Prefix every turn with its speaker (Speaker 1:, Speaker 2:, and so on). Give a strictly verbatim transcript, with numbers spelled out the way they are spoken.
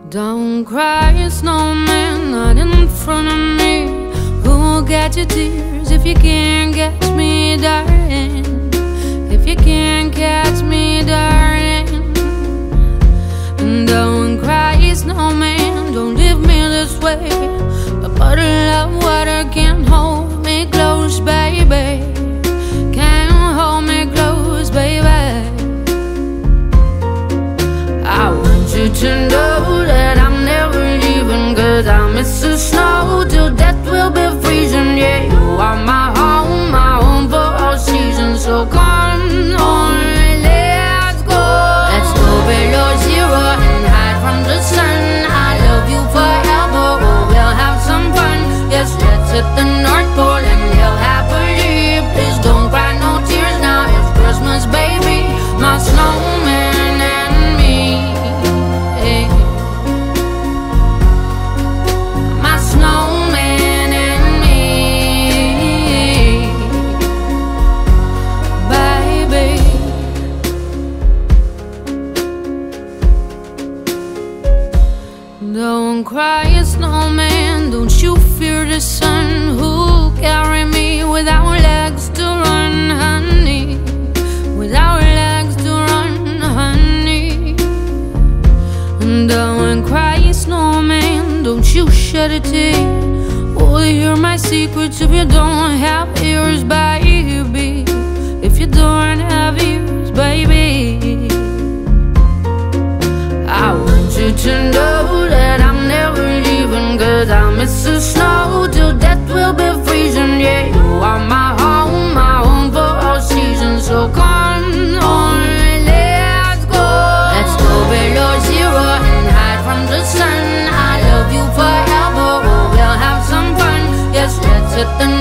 Speaker 1: Don't cry, snowman, not in front of me. Who'll get your tears if you can't catch me, darling? If you can't catch me, darling. Don't cry, snowman, don't leave me this way. A bottle of water can't hold me close, baby. Can't hold me close, baby. I want you to know that I'm never leaving, 'cause I miss the snow till death will be freezing. Yeah, you are my home, my home for all seasons. So come on, let's go. Let's go below zero and hide from the sun. I love you forever, oh, we'll have some fun. Yes, let's hit the North Pole and live happily. Please don't cry no tears now, it's Christmas, baby. My snowman and me, hey. My snowman and me, baby. Don't cry, snowman, don't you fear the sun. Who'll carry me without legs to run, honey? Without legs to run, honey. Don't cry, snowman, don't you shed a tear. Oh, hear my secrets if you don't have ears, baby. If you don't have ears, baby. I want you to know that I'm never leaving, 'cause I miss the snow till death will be freezing. Yeah, you are my home, my home for all seasons. So come on, let's go. Let's go below zero and hide from the sun. I love you forever, oh, we'll have some fun. Yes, let's hit the